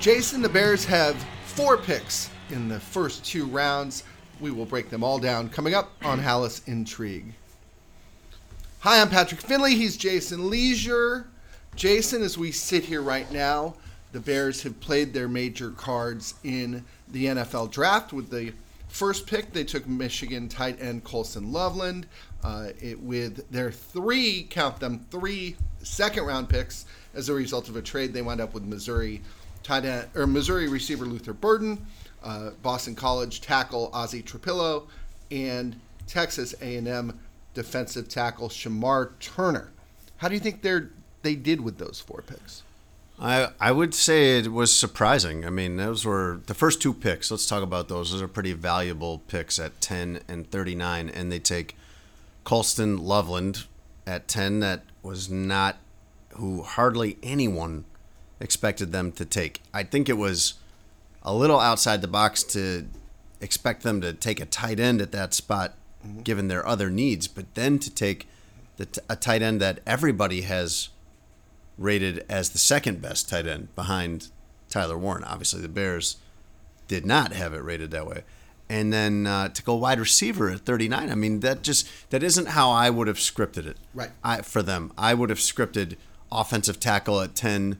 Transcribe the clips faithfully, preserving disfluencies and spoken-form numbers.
Jason, the Bears have four picks in the first two rounds. We will break them all down coming up on Halas Intrigue. Hi, I'm Patrick Finley. He's Jason Leisure. Jason, as we sit here right now, the Bears have played their major cards in the N F L draft. With the first pick, they took Michigan tight end Colston Loveland. Uh, it, with their three, count them, three second-round picks as a result of a trade, they wound up with Missouri tight end or Missouri receiver Luther Burden, uh, Boston College tackle Ozzie Trapillo, and Texas A and M defensive tackle Shamar Turner. How do you think they're they did with those four picks? I I would say it was surprising. I mean, those were the first two picks. Let's talk about those. Those are pretty valuable picks at ten and thirty-nine, and they take Colston Loveland at ten. That was not who hardly anyone expected them to take. I think it was a little outside the box to expect them to take a tight end at that spot, mm-hmm. given their other needs, but then to take the t- a tight end that everybody has rated as the second best tight end behind Tyler Warren. Obviously, the Bears did not have it rated that way. And then uh, to go wide receiver at thirty-nine, I mean, that just that isn't how I would have scripted it. Right. I, for them, I would have scripted offensive tackle at ten,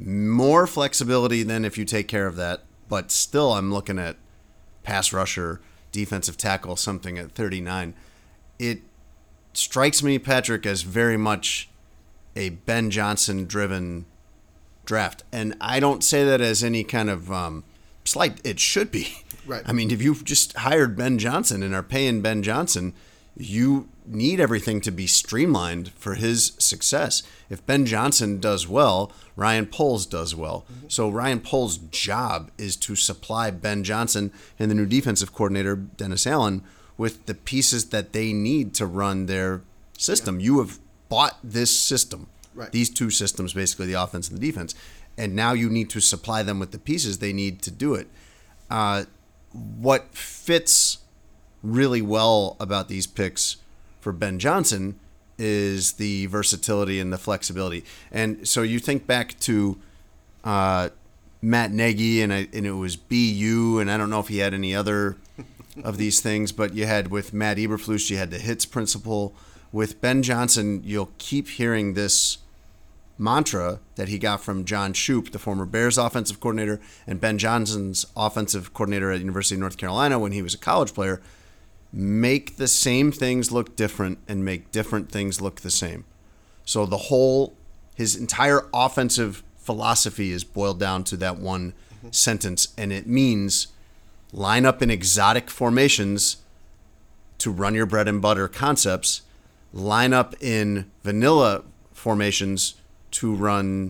more flexibility than if you take care of that. But still, I'm looking at pass rusher, defensive tackle, something at thirty-nine. It strikes me, Patrick, as very much a Ben Johnson-driven draft. And I don't say that as any kind of um, slight. It should be. Right. I mean, if you've just hired Ben Johnson and are paying Ben Johnson, you need everything to be streamlined for his success. If Ben Johnson does well, Ryan Poles does well. Mm-hmm. So Ryan Poles' job is to supply Ben Johnson and the new defensive coordinator, Dennis Allen, with the pieces that they need to run their system. Yeah. You have bought this system, right. These two systems, basically the offense and the defense, and now you need to supply them with the pieces they need to do it. Uh, what fits really well about these picks for Ben Johnson is the versatility and the flexibility. And so you think back to uh, Matt Nagy, and, I, and it was B U, and I don't know if he had any other of these things, but you had with Matt Eberflus, you had the hits principle. With Ben Johnson, you'll keep hearing this mantra that he got from John Shoup, the former Bears offensive coordinator, and Ben Johnson's offensive coordinator at University of North Carolina when he was a college player. Make the same things look different and make different things look the same. So the whole, his entire offensive philosophy is boiled down to that one mm-hmm. sentence, and it means line up in exotic formations to run your bread and butter concepts, line up in vanilla formations to run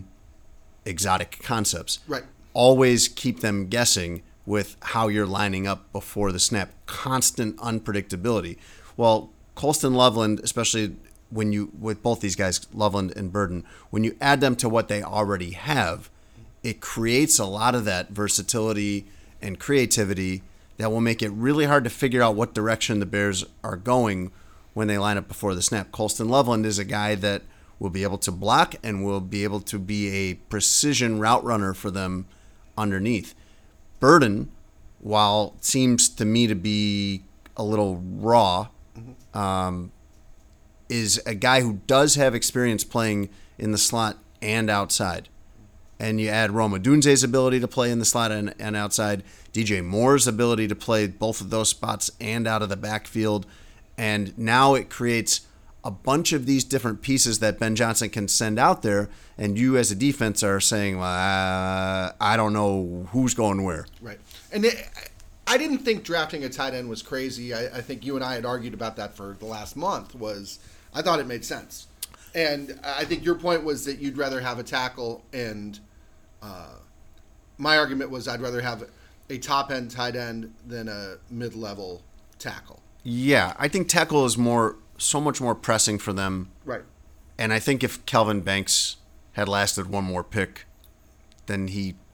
exotic concepts. Right. Always keep them guessing with how you're lining up before the snap. Constant unpredictability. Well, Colston Loveland, especially when you, with both these guys, Loveland and Burden, when you add them to what they already have, it creates a lot of that versatility and creativity that will make it really hard to figure out what direction the Bears are going when they line up before the snap. Colston Loveland is a guy that will be able to block and will be able to be a precision route runner for them underneath. Burden, while it seems to me to be a little raw, mm-hmm. um, is a guy who does have experience playing in the slot and outside. And you add Rome Odunze's ability to play in the slot and, and outside, D J Moore's ability to play both of those spots and out of the backfield. And now it creates a bunch of these different pieces that Ben Johnson can send out there, and you as a defense are saying, well, uh, I don't know who's going where. Right. And it, I didn't think drafting a tight end was crazy. I, I think you and I had argued about that for the last month. Was I thought it made sense. And I think your point was that you'd rather have a tackle, and uh, my argument was I'd rather have a top-end tight end than a mid-level tackle. Yeah, I think tackle is more so much more pressing for them. Right. And I think if Kelvin Banks had lasted one more pick, then he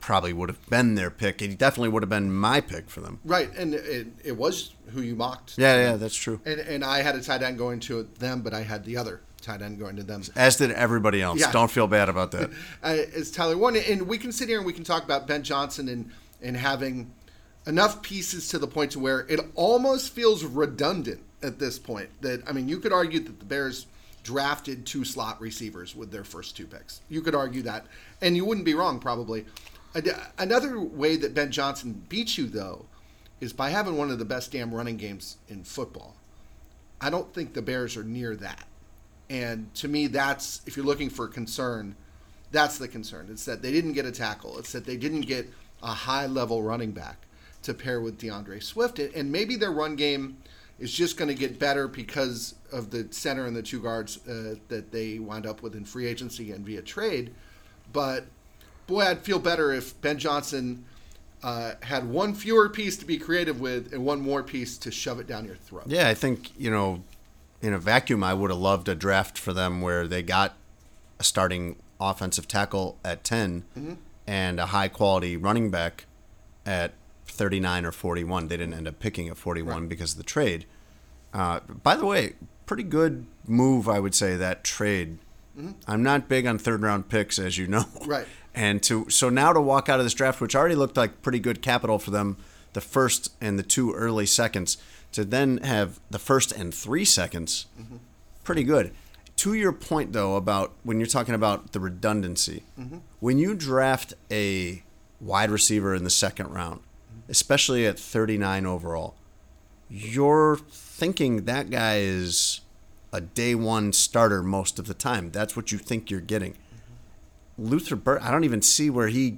probably would have been their pick. He definitely would have been my pick for them. Right, and it, it was who you mocked. Yeah, yeah, that's true. And and I had a tight end going to them, but I had the other tight end going to them. As did everybody else. Yeah. Don't feel bad about that. uh, it's Tyler Warren, and we can sit here and we can talk about Ben Johnson and and having enough pieces to the point to where it almost feels redundant at this point. That I mean, you could argue that the Bears drafted two slot receivers with their first two picks. You could argue that, and you wouldn't be wrong probably. Another way that Ben Johnson beats you, though, is by having one of the best damn running games in football. I don't think the Bears are near that. And to me, that's, if you're looking for concern, that's the concern. It's that they didn't get a tackle. It's that they didn't get a high-level running back to pair with DeAndre Swift. And maybe their run game is just going to get better because of the center and the two guards uh, that they wound up with in free agency and via trade. But boy, I'd feel better if Ben Johnson uh, had one fewer piece to be creative with and one more piece to shove it down your throat. Yeah, I think, you know, in a vacuum, I would have loved a draft for them where they got a starting offensive tackle at ten mm-hmm. and a high-quality running back at thirty-nine or forty-one. They didn't end up picking at forty-one right. because of the trade. Uh, by the way, pretty good move, I would say, that trade. Mm-hmm. I'm not big on third-round picks, as you know. Right. And to so now to walk out of this draft, which already looked like pretty good capital for them, the first and the two early seconds, to then have the first and three seconds, mm-hmm. pretty good. To your point, though, about when you're talking about the redundancy, mm-hmm. when you draft a wide receiver in the second round, mm-hmm. especially at thirty-nine overall, you're thinking that guy is a day one starter most of the time. That's what you think you're getting. Luther Burden, I don't even see where he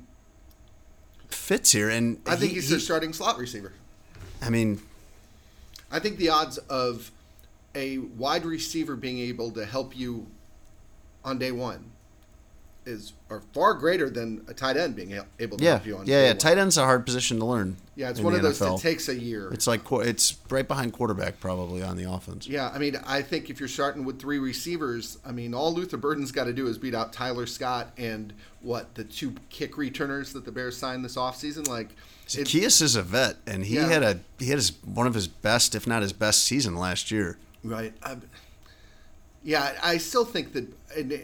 fits here. And I think he, he's he, their starting slot receiver. I mean, I think the odds of a wide receiver being able to help you on day one is are far greater than a tight end being able to yeah, help you on yeah, day yeah. one. Tight end's a hard position to learn. Yeah, it's in one the of those N F L. that takes a year. It's like it's right behind quarterback probably on the offense. Yeah, I mean, I think if you're starting with three receivers, I mean, all Luther Burden's got to do is beat out Tyler Scott and what the two kick returners that the Bears signed this offseason. Like, Zacchaeus is a vet, and he yeah. had a he had his, one of his best, if not his best, season last year. Right. I, yeah, I still think that. And,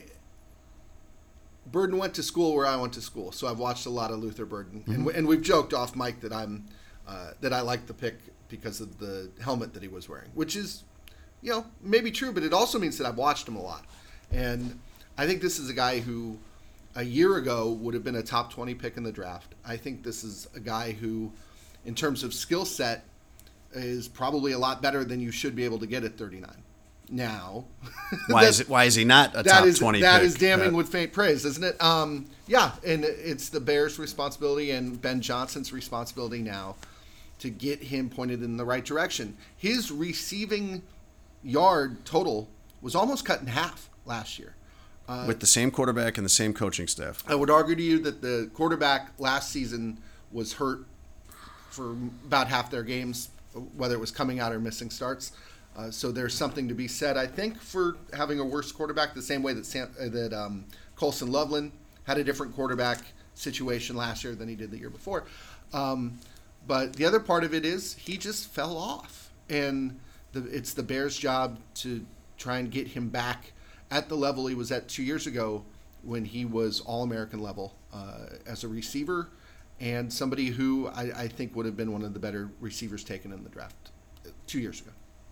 Burden went to school where I went to school, so I've watched a lot of Luther Burden, mm-hmm. and, and we've joked off mic that I'm uh, that I like the pick because of the helmet that he was wearing, which is, you know, maybe true, but it also means that I've watched him a lot, and I think this is a guy who a year ago would have been a top twenty pick in the draft. I think this is a guy who, in terms of skill set, is probably a lot better than you should be able to get at thirty-nine. Now, why is it? Why is he not a top is, twenty? That pick? is damning that. with faint praise, isn't it? Um, yeah, and it's the Bears' responsibility and Ben Johnson's responsibility now to get him pointed in the right direction. His receiving yard total was almost cut in half last year. Uh, with the same quarterback and the same coaching staff. I would argue to you that the quarterback last season was hurt for about half their games, whether it was coming out or missing starts. Uh, so there's something to be said, I think, for having a worse quarterback, the same way that Sam, uh, that um, Colson Loveland had a different quarterback situation last year than he did the year before. Um, but the other part of it is he just fell off. And the, it's the Bears' job to try and get him back at the level he was at two years ago when he was All-American level uh, as a receiver and somebody who I, I think would have been one of the better receivers taken in the draft two years ago.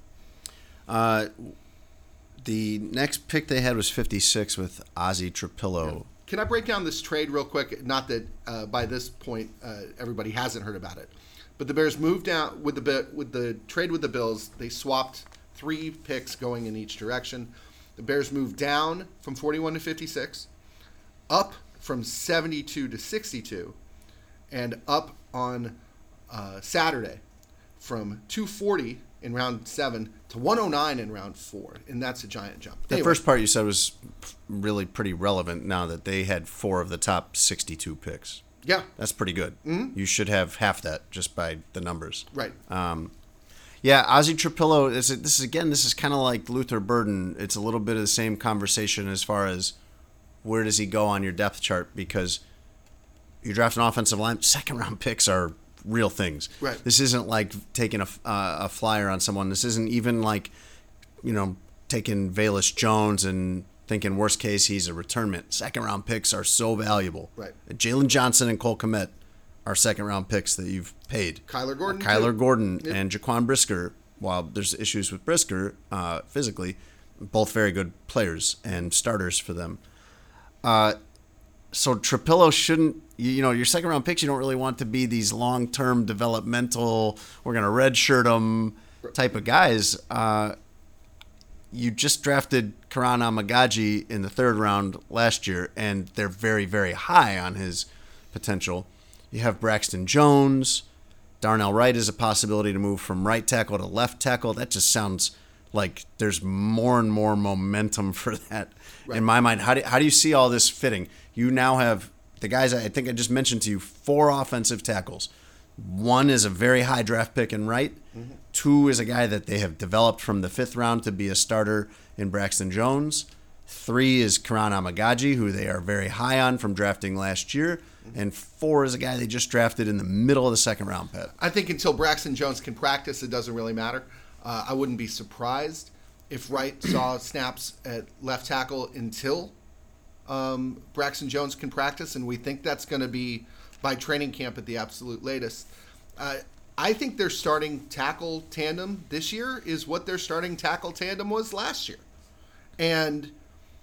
Uh, the next pick they had was fifty-six with Ozzie Trapillo. Yeah. Can I break down this trade real quick? Not that uh, by this point uh, everybody hasn't heard about it, but the Bears moved down with the with the trade with the Bills. They swapped three picks going in each direction. The Bears moved down from forty-one to fifty-six, up from seventy-two to sixty-two, and up on uh, Saturday from two forty in round seven to one oh nine in round four, and that's a giant jump. The anyway, first part you said was really pretty relevant now that they had four of the top sixty-two picks. Yeah. That's pretty good. Mm-hmm. You should have half that just by the numbers. Right. Um, yeah, Ozzie Trapillo, is this is again, this is kind of like Luther Burden. It's a little bit of the same conversation as far as where does he go on your depth chart, because you draft an offensive line, second round picks are real things. Right. This isn't like taking a, uh, a flyer on someone. This isn't even like, you know, taking Velus Jones and thinking worst case he's a returnment. Second round picks are so valuable. Right. Jalen Johnson and Cole Kmet are second round picks that you've paid. Kyler Gordon. Uh, Kyler too. Gordon Yep. and Jaquan Brisker, while there's issues with Brisker uh, physically, both very good players and starters for them. Uh, so Trapillo shouldn't, you, you know, your second round picks, you don't really want to be these long term developmental, we're going to redshirt them type of guys. Uh, you just drafted Karan Amagaji in the third round last year, and they're very, very high on his potential. You have Braxton Jones. Darnell Wright is a possibility to move from right tackle to left tackle. That just sounds like there's more and more momentum for that Right. in my mind. How do, how do you see all this fitting? You now have the guys I think I just mentioned to you, four offensive tackles. One is a very high draft pick in right. Mm-hmm. Two is a guy that they have developed from the fifth round to be a starter in Braxton Jones. Three is Karan Amagaji, who they are very high on from drafting last year. And four is a guy they just drafted in the middle of the second round, Pat. I think until Braxton Jones can practice, it doesn't really matter. Uh, I wouldn't be surprised if Wright saw snaps at left tackle until um, Braxton Jones can practice, and we think that's going to be by training camp at the absolute latest. Uh, I think their starting tackle tandem this year is what their starting tackle tandem was last year. And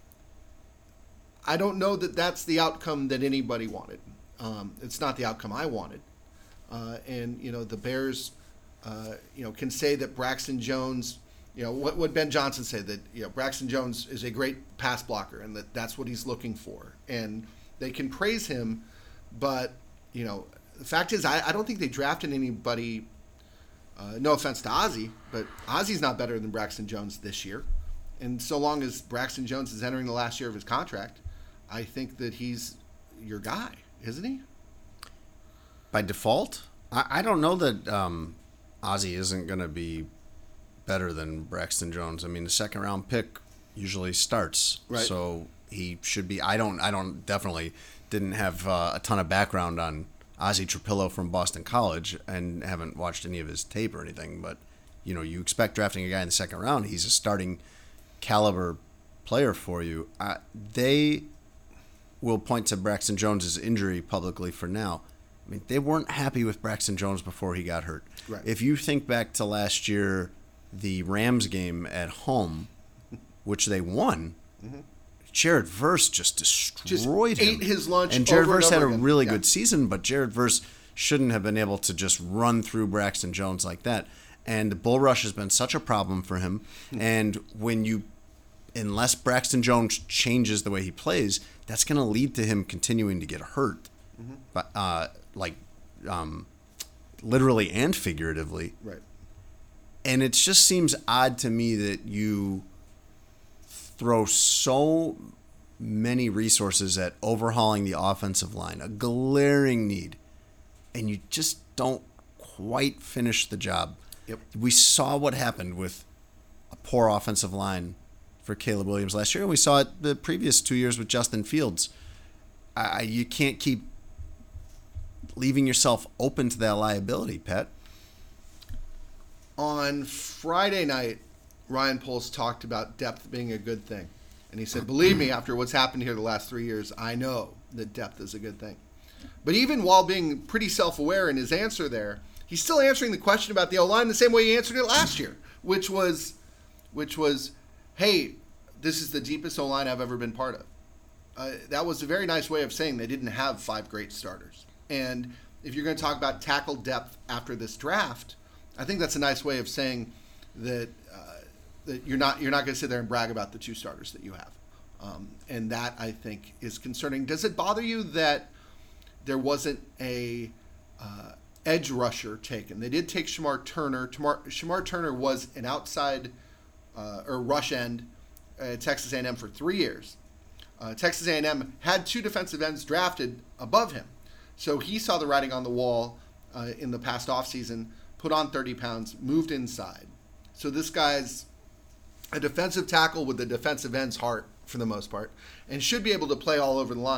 I don't know that that's the outcome that anybody wanted. Um, it's not the outcome I wanted. Uh, and, you know, the Bears, uh, you know, can say that Braxton Jones, you know, what would Ben Johnson say? That, you know, Braxton Jones is a great pass blocker and that that's what he's looking for. And they can praise him, but, you know, the fact is I, I don't think they drafted anybody, uh, no offense to Ozzie, but Ozzie's not better than Braxton Jones this year. And so long as Braxton Jones is entering the last year of his contract, I think that he's your guy, isn't he? By default? I, I don't know that um, Ozzie isn't going to be better than Braxton Jones. I mean, the second round pick usually starts, right. So he should be. I don't. I don't. Definitely didn't have uh, a ton of background on Ozzie Trapillo from Boston College, and haven't watched any of his tape or anything. But you know, you expect drafting a guy in the second round, he's a starting caliber player for you. Uh, they will point to Braxton Jones' injury publicly for now. I mean, they weren't happy with Braxton Jones before he got hurt. Right. If you think back to last year, the Rams game at home, which they won, mm-hmm. Jared Verse just destroyed just him. Ate his lunch. And Jared over Verse and had a again. really yeah. good season, but Jared Verse shouldn't have been able to just run through Braxton Jones like that. And the bull rush has been such a problem for him. Mm-hmm. And when you, unless Braxton Jones changes the way he plays, that's going to lead to him continuing to get hurt. Mm-hmm. But uh, like um, literally and figuratively. Right. And it just seems odd to me that you throw so many resources at overhauling the offensive line, a glaring need, and you just don't quite finish the job. Yep. We saw what happened with a poor offensive line for Caleb Williams last year, and we saw it the previous two years with Justin Fields. I, you can't keep leaving yourself open to that liability, Pat. On Friday night, Ryan Poles talked about depth being a good thing. And he said, believe me, after what's happened here the last three years, I know that depth is a good thing. But even while being pretty self-aware in his answer there, he's still answering the question about the O-line the same way he answered it last year, which was, which was, hey, this is the deepest O-line I've ever been part of. Uh, that was a very nice way of saying they didn't have five great starters. And if you're going to talk about tackle depth after this draft, I think that's a nice way of saying that uh, that you're not you're not going to sit there and brag about the two starters that you have. Um, and that, I think, is concerning. Does it bother you that there wasn't a uh, edge rusher taken? They did take Shamar Turner. Shamar, Shamar Turner was an outside uh, or rush end at Texas A and M for three years. Uh, Texas A and M had two defensive ends drafted above him. So he saw the writing on the wall uh, in the past offseason, put on thirty pounds, moved inside. So this guy's a defensive tackle with a defensive end's heart for the most part, and should be able to play all over the line.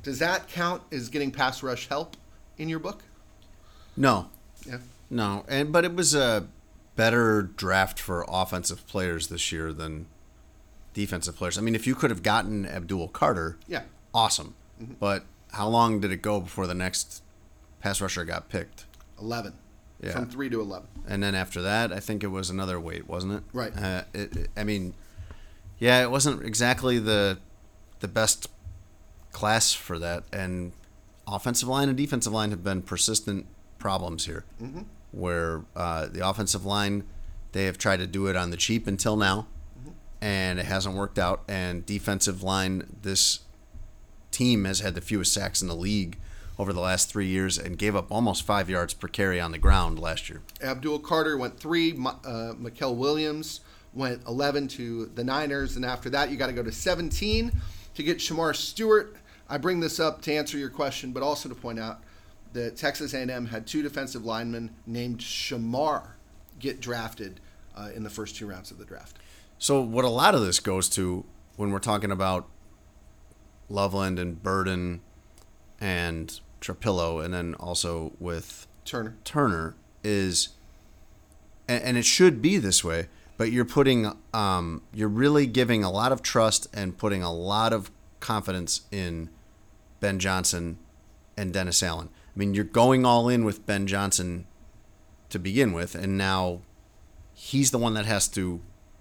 Does that count as getting pass rush help in your book? No. Yeah. No, and but it was a better draft for offensive players this year than defensive players. I mean, if you could have gotten Abdul Carter, Yeah. awesome. Mm-hmm. But how long did it go before the next pass rusher got picked? eleven. Yeah. From three to eleven. And then after that, I think it was another weight, wasn't it? Right. Uh, it, it, I mean, yeah, it wasn't exactly the the best class for that. And offensive line and defensive line have been persistent problems here, Mm-hmm. where uh, the offensive line, they have tried to do it on the cheap until now, Mm-hmm. and it hasn't worked out. And defensive line, this team has had the fewest sacks in the league over the last three years and gave up almost five yards per carry on the ground last year. Abdul Carter went three. Ma- Uh, Mikael Williams went eleven to the Niners. And after that, you got to go to seventeen to get Shamar Stewart. I bring this up to answer your question, but also to point out that Texas A and M had two defensive linemen named Shamar get drafted uh, in the first two rounds of the draft. So what a lot of this goes to when we're talking about Loveland and Burden and Trapillo, and then also with Turner. Turner is, and, and it should be this way, but you're putting, um, you're really giving a lot of trust and putting a lot of confidence in Ben Johnson and Dennis Allen. I mean, you're going all in with Ben Johnson to begin with, and now he's the one that has to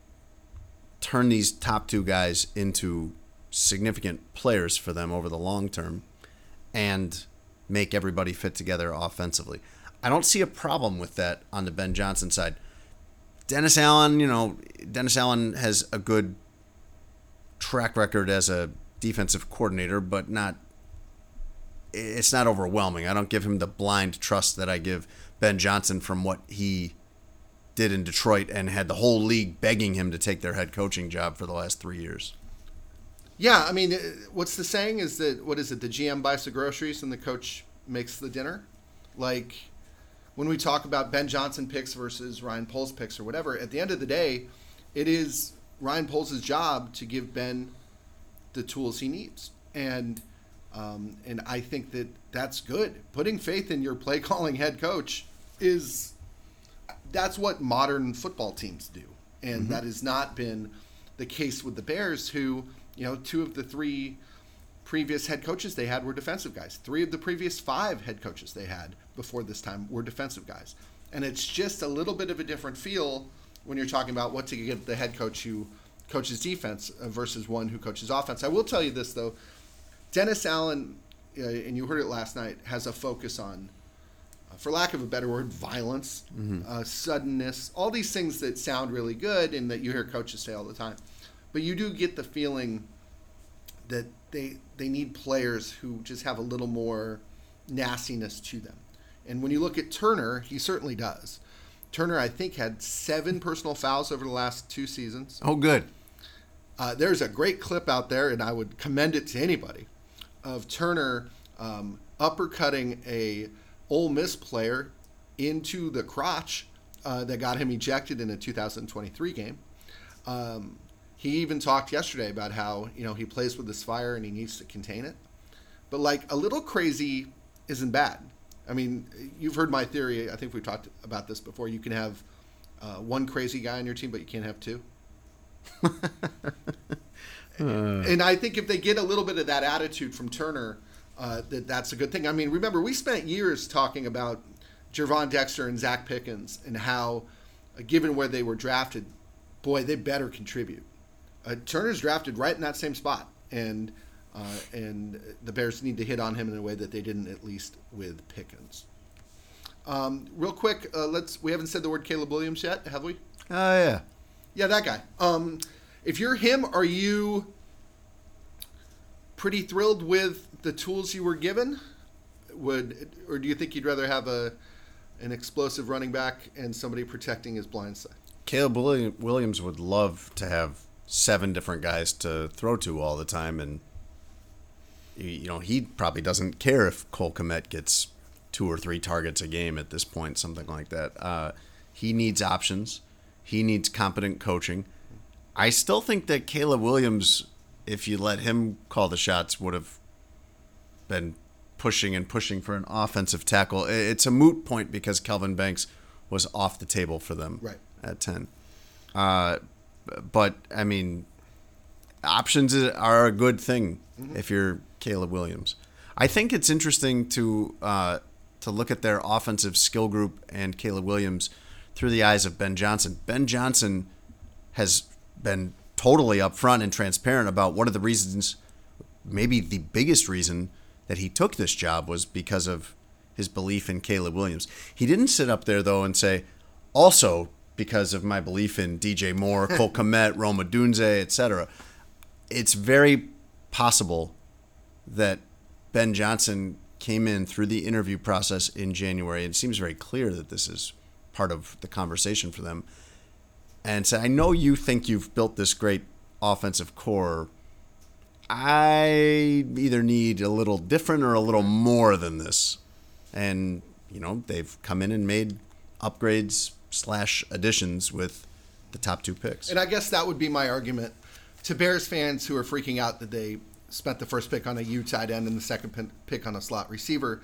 turn these top two guys into significant players for them over the long term and make everybody fit together offensively. I don't see a problem with that on the Ben Johnson side. Dennis Allen, you know, Dennis Allen has a good track record as a defensive coordinator, but not it's not overwhelming. I don't give him the blind trust that I give Ben Johnson from what he did in Detroit and had the whole league begging him to take their head coaching job for the last three years. Yeah, I mean, uh, what's the saying is that, what is it, the G M buys the groceries and the coach makes the dinner? Like, when we talk about Ben Johnson picks versus Ryan Poles picks or whatever, at the end of the day, it is Ryan Poles' job to give Ben the tools he needs. And um, and I think that that's good. Putting faith in your play-calling head coach is, that's what modern football teams do. And Mm-hmm. that has not been the case with the Bears, who, you know, two of the three previous head coaches they had were defensive guys. Three of the previous five head coaches they had before this time were defensive guys. And it's just a little bit of a different feel when you're talking about what to give the head coach who coaches defense versus one who coaches offense. I will tell you this, though. Dennis Allen, uh, and you heard it last night, has a focus on, uh, for lack of a better word, violence, Mm-hmm. uh, suddenness, all these things that sound really good and that you hear coaches say all the time. But you do get the feeling that they they need players who just have a little more nastiness to them. And when you look at Turner, he certainly does. Turner, I think, had seven personal fouls over the last two seasons. Oh, good. Uh, there's a great clip out there, and I would commend it to anybody, of Turner um, uppercutting a Ole Miss player into the crotch uh, that got him ejected in a two thousand twenty-three game. Um, he even talked yesterday about how, you know, he plays with this fire and he needs to contain it. But, like, a little crazy isn't bad. I mean, you've heard my theory. I think we've talked about this before. You can have uh, one crazy guy on your team, but you can't have two. And I think if they get a little bit of that attitude from Turner, uh, that that's a good thing. I mean, remember, we spent years talking about Gervon Dexter and Zach Pickens and how, uh, given where they were drafted, boy, they better contribute. Uh, Turner's drafted right in that same spot, and uh, and the Bears need to hit on him in a way that they didn't, at least with Pickens. Um, real quick, uh, let's. We haven't said the word Caleb Williams yet, have we? Oh, yeah. Yeah, that guy. Um, if you're him, are you pretty thrilled with the tools you were given? Would or do you think you'd rather have a an explosive running back and somebody protecting his blind side? Caleb William- Williams would love to have seven different guys to throw to all the time, and you know he probably doesn't care if Cole Kmet gets two or three targets a game at this point, something like that. Uh, he needs options. He needs competent coaching. I still think that Caleb Williams, if you let him call the shots, would have been pushing and pushing for an offensive tackle. It's a moot point because Kelvin Banks was off the table for them right. at ten. Uh, but, I mean, options are a good thing mm-hmm. if you're Caleb Williams. I think it's interesting to uh, to look at their offensive skill group and Caleb Williams through the eyes of Ben Johnson. Ben Johnson has been totally upfront and transparent about one of the reasons, maybe the biggest reason, that he took this job was because of his belief in Caleb Williams. He didn't sit up there, though, and say, also because of my belief in D J Moore, Cole Kmet, Rome Odunze, et cetera. It's very possible that Ben Johnson came in through the interview process in January. It seems very clear that this is part of the conversation for them. And said, I know you think you've built this great offensive core. I either need a little different or a little more than this. And, you know, they've come in and made upgrades slash additions with the top two picks. And I guess that would be my argument to Bears fans who are freaking out that they spent the first pick on a U tight end and the second pick on a slot receiver.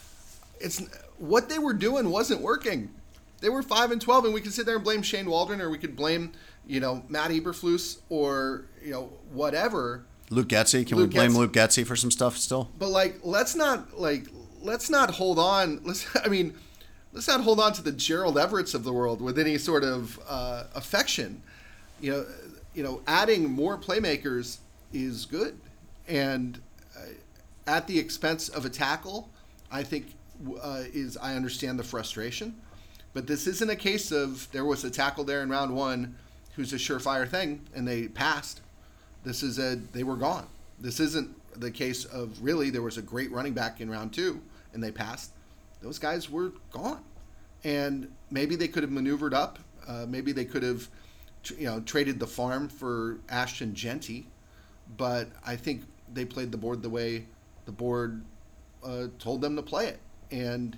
It's what they were doing wasn't working. They were five and twelve, and we could sit there and blame Shane Waldron, or we could blame, you know, Matt Eberflus, or, you know, whatever. Luke Getsy, can Luke we blame Getsy. Luke Getsy for some stuff still? But like, let's not like let's not hold on. Let's I mean, let's not hold on to the Gerald Everetts of the world with any sort of uh, affection. You know, you know, adding more playmakers is good, and uh, at the expense of a tackle, I think uh, is I understand the frustration. But this isn't a case of there was a tackle there in round one who's a surefire thing and they passed. This is a they were gone. This isn't the case of really there was a great running back in round two and they passed. Those guys were gone. And maybe they could have maneuvered up. Uh, maybe they could have you know traded the farm for Ashton Genty. But I think they played the board the way the board uh, told them to play it. And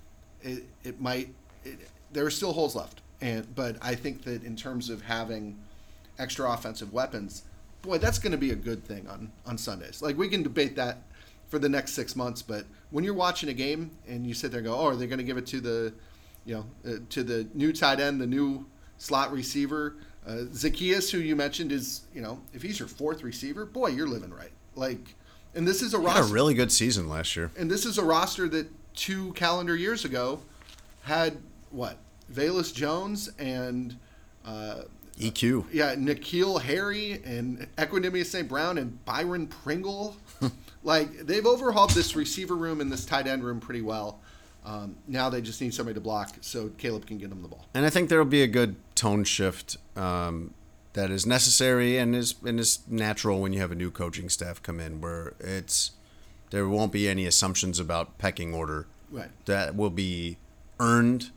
it it might It, there are still holes left, and but I think that in terms of having extra offensive weapons, boy, that's going to be a good thing on, on Sundays. Like, we can debate that for the next six months, but when you're watching a game and you sit there and go, oh, are they going to give it to the, you know, uh, to the new tight end, the new slot receiver, uh, Zacchaeus, who you mentioned is, you know, if he's your fourth receiver, boy, you're living right. Like, and this is a he roster. Had a really good season last year, and this is a roster that two calendar years ago had what? Velus Jones and uh, E Q. Yeah, N'Keal Harry and Equanimous Saint Brown and Byron Pringle. Like, they've overhauled this receiver room and this tight end room pretty well. Um, now they just need somebody to block so Caleb can get them the ball. And I think there will be a good tone shift um, that is necessary and is and is natural when you have a new coaching staff come in, where it's there won't be any assumptions about pecking order. Right. That will be earned,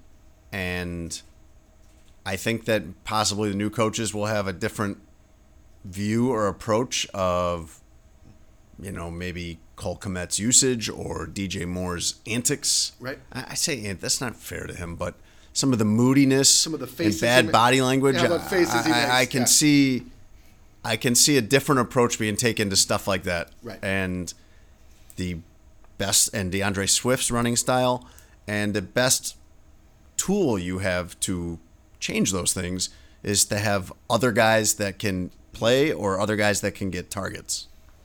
and I think that possibly the new coaches will have a different view or approach of, you know, maybe Cole Kmet's usage or D J Moore's antics. Right. I, I say ant- that's not fair to him, but some of the moodiness, some of the faces and bad ma- body language. Yeah, what faces he I, makes. I, I can yeah. see, I can see a different approach being taken to stuff like that. Right. And the best and DeAndre Swift's running style, and the best tool you have to change those things is to have other guys that can play or other guys that can get targets.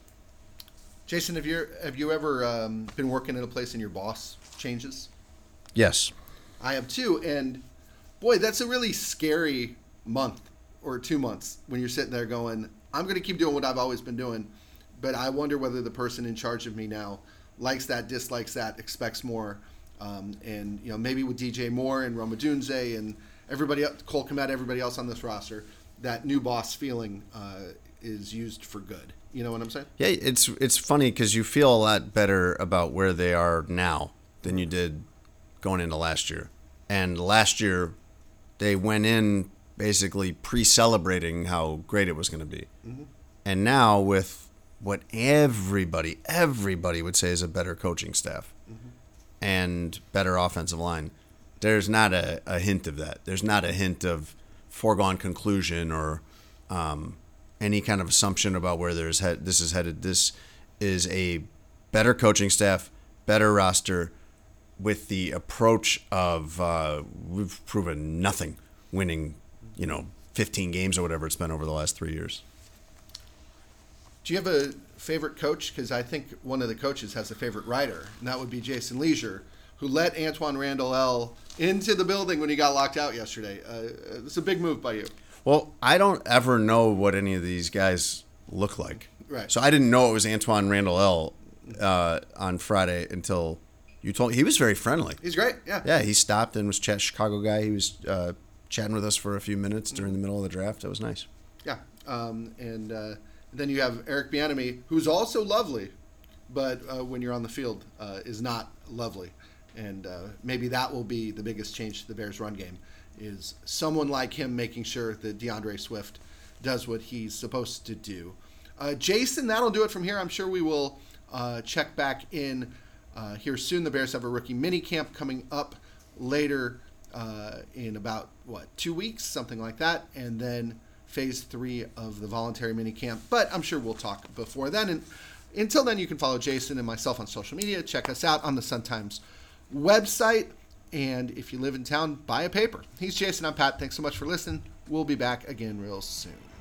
Jason, have you have you ever um, been working in a place and your boss changes? Yes. I have too, and boy, that's a really scary month or two months when you're sitting there going, I'm going to keep doing what I've always been doing, but I wonder whether the person in charge of me now likes that, dislikes that, expects more. Um, and, you know, maybe with D J Moore and Rome Odunze and everybody else, Cole Kmet, everybody else on this roster, that new boss feeling uh, is used for good. You know what I'm saying? Yeah, it's it's funny because you feel a lot better about where they are now than you did going into last year. And last year, they went in basically pre-celebrating how great it was going to be. Mm-hmm. And now with what everybody, everybody would say is a better coaching staff. Mm-hmm. And better offensive line, there's not a, a hint of that. There's not a hint of foregone conclusion or um, any kind of assumption about where there's he- this is headed. This is a better coaching staff, better roster, with the approach of uh, we've proven nothing, winning, you know, fifteen games or whatever it's been over the last three years. Do you have a favorite coach? Because I think one of the coaches has a favorite writer, and that would be Jason Leisure, who let Antoine Randall into the building when he got locked out yesterday. Uh, it's a big move by you. Well, I don't ever know what any of these guys look like. Right. So I didn't know it was Antoine Randall uh, on Friday until you told me. He was very friendly. He's great, yeah. Yeah, he stopped and was chat Chicago guy. He was uh, chatting with us for a few minutes during the middle of the draft. That was nice. Yeah, um, and uh, then you have Eric Bieniemy, who's also lovely, but uh, when you're on the field, uh, is not lovely. And uh, maybe that will be the biggest change to the Bears' run game, is someone like him making sure that DeAndre Swift does what he's supposed to do. Uh, Jason, that'll do it from here. I'm sure we will uh, check back in uh, here soon. The Bears have a rookie mini camp coming up later uh, in about, what, two weeks, something like that, and then phase three of the voluntary mini camp. But I'm sure we'll talk before then. And until then, you can follow Jason and myself on social media. Check us out on the Sun-Times website. And if you live in town, buy a paper. He's Jason. I'm Pat. Thanks so much for listening. We'll be back again real soon.